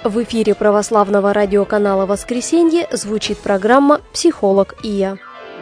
В эфире православного радиоканала «Воскресенье» звучит программа «Психолог и я».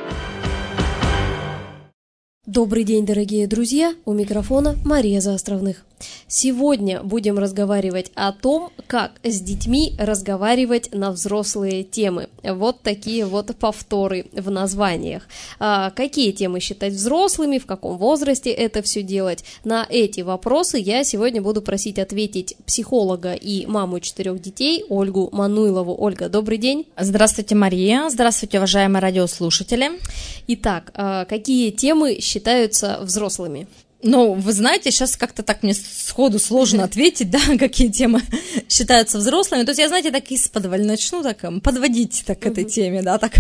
Добрый день, дорогие друзья! У микрофона Мария Заостровных. Сегодня будем разговаривать о том, как с детьми разговаривать на взрослые темы. Вот такие вот повторы в названиях. Какие темы считать взрослыми, в каком возрасте это все делать? На эти вопросы я сегодня буду просить ответить психолога и маму 4 детей Ольгу Мануйлову. Ольга, добрый день. Здравствуйте, Мария. Здравствуйте, уважаемые радиослушатели. Итак, какие темы считаются взрослыми? Ну, вы знаете, сейчас как-то так мне сходу сложно ответить, да, какие темы считаются взрослыми. То есть я, знаете, так исподволь начну так подводить так к этой теме, да, так.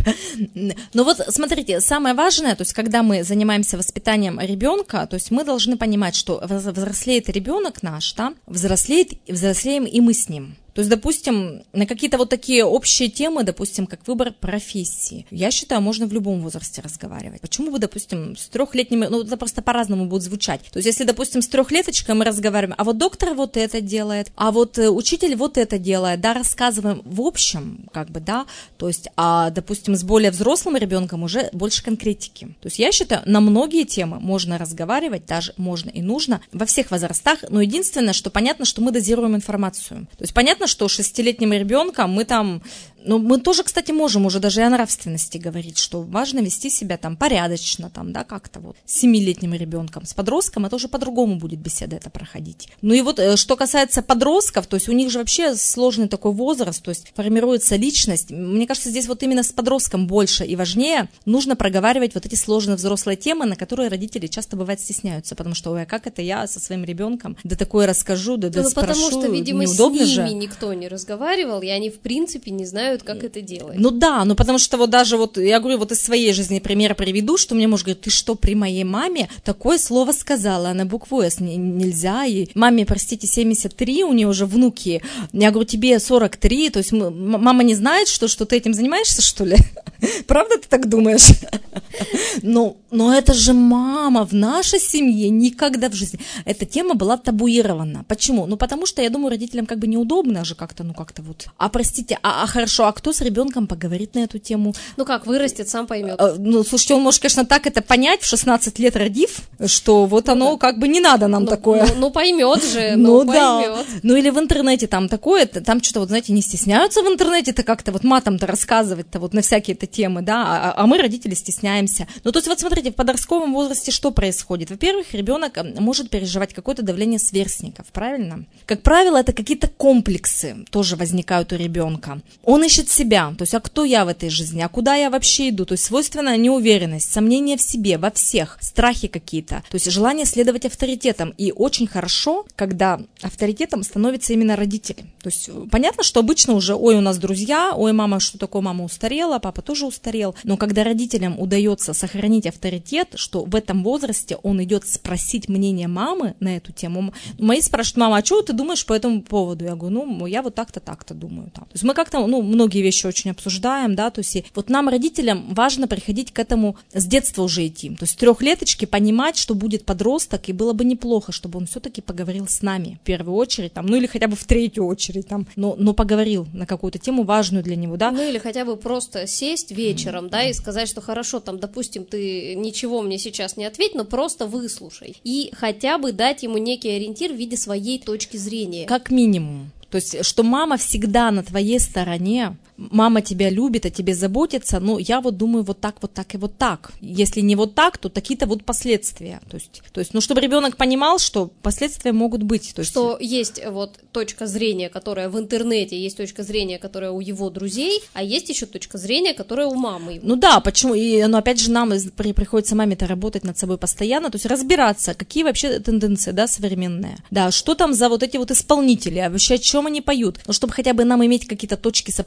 Но вот смотрите, самое важное, то есть когда мы занимаемся воспитанием ребенка, то есть мы должны понимать, что взрослеет ребенок наш, да, взрослеем и мы с ним. То есть, допустим, на какие-то вот такие общие темы, допустим, как выбор профессии, я считаю, можно в любом возрасте разговаривать. Почему бы, допустим, с 3-летними, ну, это просто по-разному будет звучать. То есть, если, допустим, с 3-леточкой мы разговариваем, а вот доктор вот это делает, а вот учитель вот это делает, да, рассказываем в общем, как бы, да, то есть, а, допустим, с более взрослым ребенком уже больше конкретики. То есть, я считаю, на многие темы можно разговаривать, даже можно и нужно во всех возрастах, но единственное, что понятно, что мы дозируем информацию. То есть, понятно, что 6-летним ребенком мы там, ну, мы тоже, кстати, можем уже даже и о нравственности говорить, что важно вести себя там порядочно, там, да, как-то вот. С 7-летним ребенком, с подростком это уже по-другому будет беседа это проходить. Ну и вот, что касается подростков, то есть у них же вообще сложный такой возраст, то есть формируется личность. Мне кажется, здесь вот именно с подростком больше и важнее нужно проговаривать вот эти сложные взрослые темы, на которые родители часто бывает стесняются, потому что, ой, а как это я со своим ребенком, да такое расскажу, да спрошу, потому что, видимо, неудобно с ними же. Никто не разговаривал, и они, в принципе, не знают, как это делать. Ну да, ну потому что вот даже вот, я говорю, вот из своей жизни пример приведу, что мне муж говорит, ты что, при моей маме такое слово сказала, на букву «С» нельзя, и маме, простите, 73, у нее уже внуки, я говорю, тебе 43, то есть мама не знает, что ты этим занимаешься, что ли? Правда ты так думаешь? Но это же мама, в нашей семье никогда в жизни. Эта тема была табуирована. Почему? Ну потому что, я думаю, родителям как бы неудобно же как-то, ну как-то вот. А простите, хорошо, а кто с ребенком поговорит на эту тему? Ну как, вырастет, сам поймет. Ну, слушайте, он может, конечно, так это понять, в 16 лет родив, что вот оно как бы не надо нам такое. Ну поймет же, ну поймет. Да. Ну или в интернете там такое, там что-то вот, знаете, не стесняются в интернете-то как-то вот матом-то рассказывать-то вот на всякие-то темы, да, а мы, родители, стесняемся. Ну то есть вот смотрите, в подростковом возрасте что происходит? Во-первых, ребенок может переживать какое-то давление сверстников, правильно? Как правило, это какие-то комплексы тоже возникают у ребенка. Он ищет себя, то есть, а кто я в этой жизни, а куда я вообще иду, то есть свойственная неуверенность, сомнения в себе, во всех, страхи какие-то, то есть желание следовать авторитетам. И очень хорошо, когда авторитетом становятся именно родители. То есть понятно, что обычно уже, ой, у нас друзья, ой, мама, что такое, мама устарела, папа тоже устарел, но когда родителям удается сохранить авторитет, что в этом возрасте он идет спросить мнение мамы на эту тему, мои спрашивают, мама, а что ты думаешь по этому поводу? Я говорю, ну, я вот так-то думаю. То есть мы как-то, ну, многие вещи очень обсуждаем, да, то есть и вот нам, родителям, важно приходить к этому с детства уже идти, то есть 3-леточки понимать, что будет подросток, и было бы неплохо, чтобы он все-таки поговорил с нами в первую очередь, там, ну или хотя бы в 3-ю очередь, там, но поговорил на какую-то тему важную для него, да. Ну или хотя бы просто сесть вечером, да, и сказать, что хорошо, там, допустим, ты ничего мне сейчас не ответь, но просто выслушай, и хотя бы дать ему некий ориентир в виде своей точки зрения. Как минимум. То есть, что мама всегда на твоей стороне, мама тебя любит, о тебе заботится, но я вот думаю вот так и вот так. Если не вот так, то какие-то вот последствия. То есть, ну, чтобы ребенок понимал, что последствия могут быть. То есть... Что есть вот точка зрения, которая в интернете, есть точка зрения, которая у его друзей, а есть еще точка зрения, которая у мамы. Ну да, почему? Но опять же нам приходится маме-то работать над собой постоянно, то есть разбираться, какие вообще тенденции, да, современные. Да, что там за вот эти вот исполнители, а вообще о чем они поют. Ну, чтобы хотя бы нам иметь какие-то точки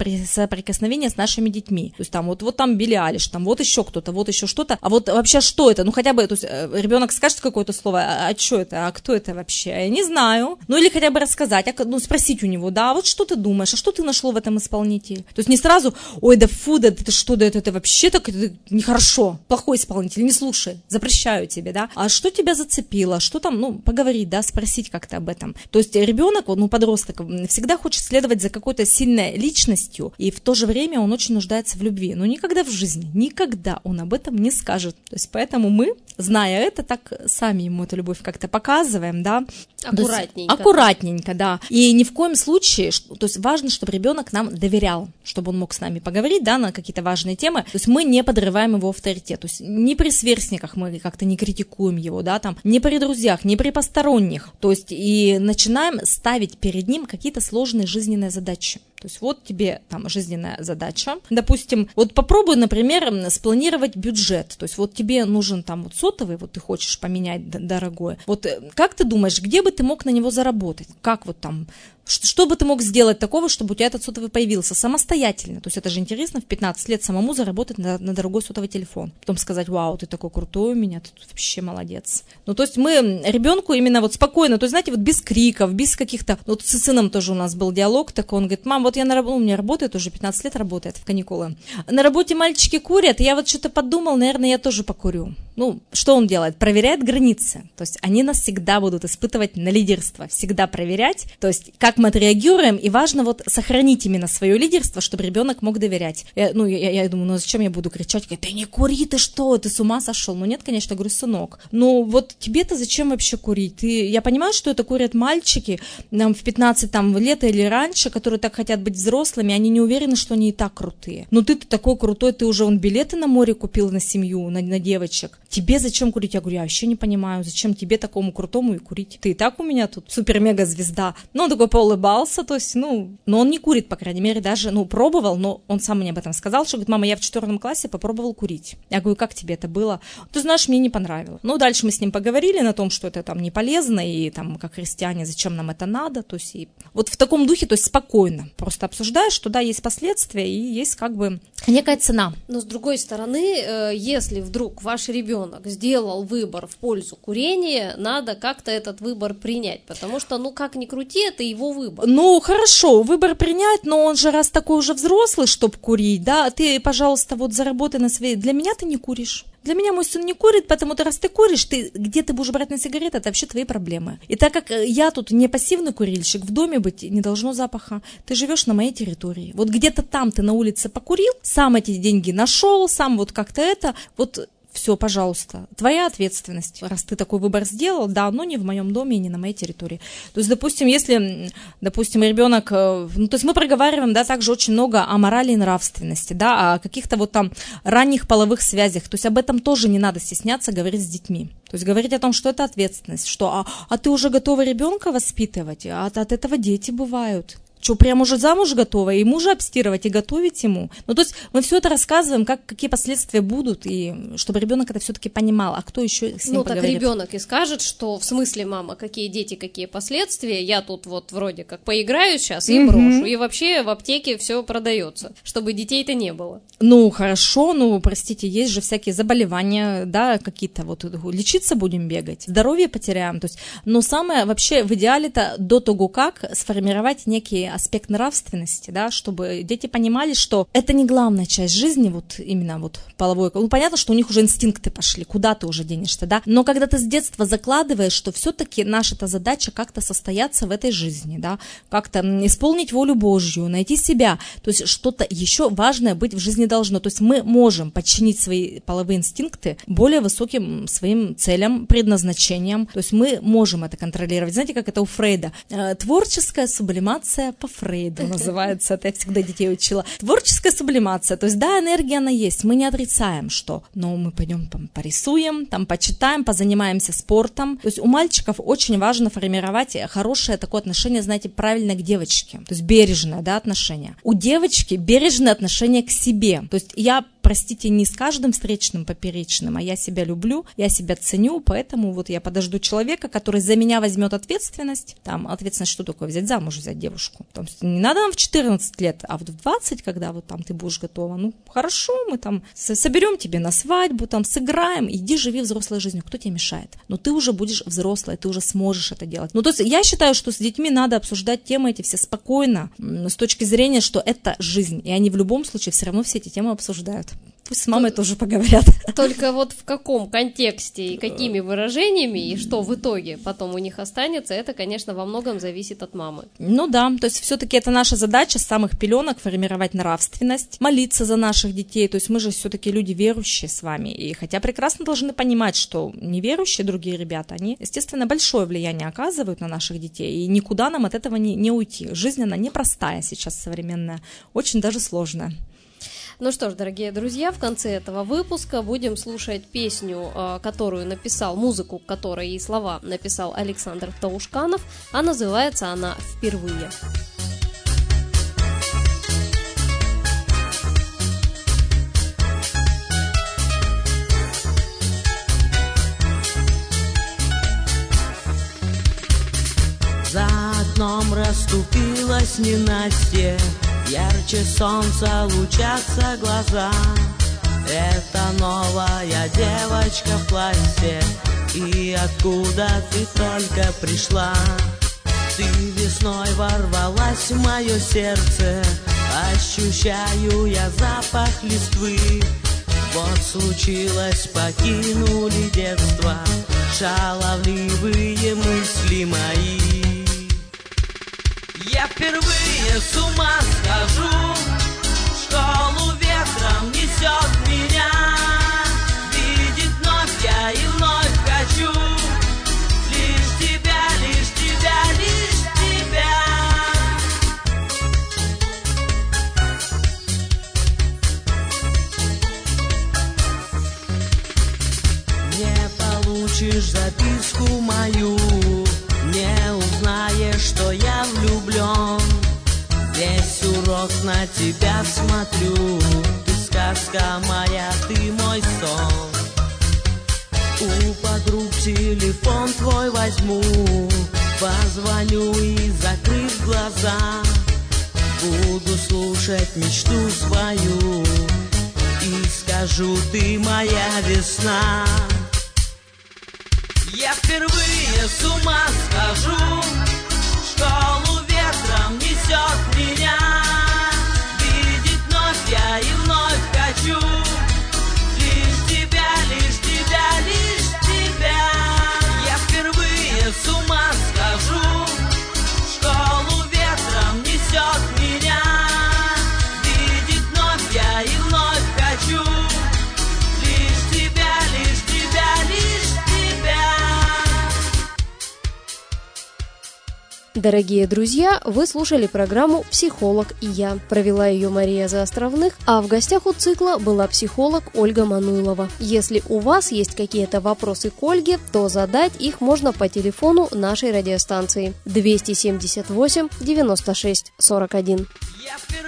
соприкосновения с нашими детьми. То есть там вот там Билли Айлиш, там вот еще кто-то, вот еще что-то. А вот вообще что это? Ну хотя бы, то есть ребенок скажет какое-то слово, а что это, а кто это вообще? Я не знаю. Ну или хотя бы рассказать, спросить у него, да, вот что ты думаешь, а что ты нашло в этом исполнителе? То есть не сразу, ой, да фу, да это что, да это вообще так это нехорошо, плохой исполнитель, не слушай, запрещаю тебе, да. А что тебя зацепило, что там, поговорить, да, спросить как-то об этом. То есть ребенок, подросток, всегда хочет следовать за какой-то сильной личностью, и в то же время он очень нуждается в любви. Но никогда в жизни, никогда он об этом не скажет. То есть поэтому мы, зная это, так сами ему эту любовь как-то показываем, да. Аккуратненько. Аккуратненько, да. И ни в коем случае, то есть важно, чтобы ребенок нам доверял, чтобы он мог с нами поговорить, да, на какие-то важные темы. То есть мы не подрываем его авторитет. То есть ни при сверстниках мы как-то не критикуем его, да, там, ни при друзьях, ни при посторонних. То есть и начинаем ставить перед ним какие-то сложные жизненные задачи. То есть вот тебе там жизненная задача. Допустим, вот попробуй, например, спланировать бюджет. То есть вот тебе нужен там вот сотовый, вот ты хочешь поменять дорогое. Вот как ты думаешь, где бы ты мог на него заработать? Как вот там... Что бы ты мог сделать такого, чтобы у тебя этот сотовый появился самостоятельно? То есть это же интересно в 15 лет самому заработать на дорогой сотовый телефон. Потом сказать, вау, ты такой крутой у меня, ты вообще молодец. То есть мы ребенку именно вот спокойно, то есть, знаете, вот без криков, без каких-то... Вот с сыном тоже у нас был диалог такой, он говорит, мам, вот я у меня работает, уже 15 лет работает в каникулы. На работе мальчики курят, я вот что-то подумал, наверное, я тоже покурю. Что он делает? Проверяет границы. То есть они нас всегда будут испытывать на лидерство, всегда проверять, то есть как мы отреагируем, и важно вот сохранить именно свое лидерство, чтобы ребенок мог доверять. Я думаю, зачем я буду кричать? Говорит, ты не кури, ты что, ты с ума сошел? Нет, конечно, я говорю, сынок, вот тебе-то зачем вообще курить? Я понимаю, что это курят мальчики в 15 лет или раньше, которые так хотят быть взрослыми, они не уверены, что они и так крутые. Ты-то такой крутой, ты уже билеты на море купил на семью, на девочек. Тебе зачем курить? Я говорю, я вообще не понимаю, зачем тебе такому крутому и курить? Ты и так у меня тут супер-мега-звезда. Он такой поулыбался, то есть, но он не курит, по крайней мере, даже, пробовал, но он сам мне об этом сказал, что, говорит, мама, я в 4 классе попробовал курить. Я говорю, как тебе это было? Ты знаешь, мне не понравилось. Дальше мы с ним поговорили на том, что это там не полезно, и там, как христиане, зачем нам это надо, то есть, и вот в таком духе, то есть, спокойно, просто обсуждаешь, что, да, есть последствия, и есть, как бы, некая цена. Но, с другой стороны, если вдруг ваш ребенок сделал выбор в пользу курения, надо как-то этот выбор принять, потому что, как ни крути, это его выбор. Хорошо, выбор принять, но он же раз такой уже взрослый, чтоб курить, да, ты, пожалуйста, вот заработай на своей... Для меня ты не куришь. Для меня мой сын не курит, потому что раз ты куришь, где ты будешь брать на сигареты, это вообще твои проблемы. И так как я тут не пассивный курильщик, в доме быть не должно запаха, ты живешь на моей территории. Вот где-то там ты на улице покурил, сам эти деньги нашел, сам вот как-то вот... Все, пожалуйста, твоя ответственность, раз ты такой выбор сделал, да, но не в моем доме и не на моей территории. То есть, допустим, если, ребенок, то есть мы проговариваем, да, также очень много о морали и нравственности, да, о каких-то вот там ранних половых связях, то есть об этом тоже не надо стесняться говорить с детьми. То есть говорить о том, что это ответственность, что а ты уже готова ребенка воспитывать, от этого дети бывают. Что, прям уже замуж готова, и мужа обстирывать, и готовить ему. То есть мы все это рассказываем, какие последствия будут, и чтобы ребенок это все-таки понимал, а кто еще с ним поговорит. Так ребенок и скажет, что в смысле, мама, какие дети, какие последствия, я тут вот вроде как поиграю сейчас и брошу, и вообще в аптеке все продается, чтобы детей-то не было. Хорошо, простите, есть же всякие заболевания, да, какие-то вот, лечиться будем бегать, здоровье потеряем, то есть, но самое вообще в идеале-то до того, как сформировать некий аспект нравственности, да, чтобы дети понимали, что это не главная часть жизни, вот именно вот половой. Понятно, что у них уже инстинкты пошли, куда ты уже денешься, да, но когда ты с детства закладываешь, что все-таки наша-то задача как-то состояться в этой жизни, да, как-то исполнить волю Божью, найти себя, то есть что-то еще важное быть в жизни должно, то есть мы можем подчинить свои половые инстинкты более высоким своим целям, предназначениям, то есть мы можем это контролировать. Знаете, как это у Фрейда? Творческая сублимация по Фрейду называется, это я всегда детей учила. Творческая сублимация, то есть да, энергия она есть, мы не отрицаем, что, но мы пойдем порисуем, почитаем, позанимаемся спортом. То есть у мальчиков очень важно формировать хорошее такое отношение, знаете, правильно к девочке, то есть бережное, да, отношение. У девочки бережное отношение к себе, то есть я простите, не с каждым встречным поперечным, а я себя люблю, я себя ценю, поэтому вот я подожду человека, который за меня возьмет ответственность. Там ответственность, что такое взять замуж, взять девушку. Там, не надо нам в 14 лет, а вот в 20, когда вот там ты будешь готова, ну хорошо, мы там соберем тебе на свадьбу, там сыграем, иди живи взрослой жизнью, кто тебе мешает? Но ты уже будешь взрослой, ты уже сможешь это делать. Ну то есть я считаю, что с детьми надо обсуждать темы эти все спокойно, с точки зрения, что это жизнь, и они в любом случае все равно все эти темы обсуждают. Пусть с мамой тоже поговорят. Только вот в каком контексте и какими выражениями, и что в итоге потом у них останется, это, конечно, во многом зависит от мамы. Ну да, то есть все-таки это наша задача с самых пеленок формировать нравственность, молиться за наших детей. То есть мы же все-таки люди верующие с вами. И хотя прекрасно должны понимать, что неверующие другие ребята, они, естественно, большое влияние оказывают на наших детей. И никуда нам от этого не уйти. Жизнь, она непростая сейчас современная, очень даже сложная. Ну что ж, дорогие друзья, в конце этого выпуска будем слушать песню, которую написал, музыку которой и слова написал Александр Таушканов, а называется она «Впервые». За окном расступилась ненастье, ярче солнца лучатся глаза. Это новая девочка в платье, и откуда ты только пришла? Ты весной ворвалась в мое сердце, ощущаю я запах листвы. Вот случилось, покинули детство шаловливые мысли мои. Я впервые с ума схожу, в школу ветром несет меня. Видеть вновь я и вновь хочу лишь тебя, лишь тебя, лишь тебя. Не получишь записку мою, не узнаешь, что я влюблен. Весь урок на тебя смотрю, ты сказка моя, ты мой сон. У подруг телефон твой возьму, позвоню и, закрыв глаза, буду слушать мечту свою и скажу: ты моя весна. Я впервые с ума схожу, в школу ветром несет меня. Видеть вновь я и вновь хочу лишь тебя, лишь тебя, лишь тебя. Я впервые с ума схожу, в школу ветром несет меня. Видеть вновь я и вновь хочу лишь тебя, лишь тебя, лишь тебя. Дорогие друзья, вы слушали программу «Психолог и я». Провела ее Мария Заостровных, а в гостях у цикла была психолог Ольга Мануйлова. Если у вас есть какие-то вопросы к Ольге, то задать их можно по телефону нашей радиостанции 278 96 41.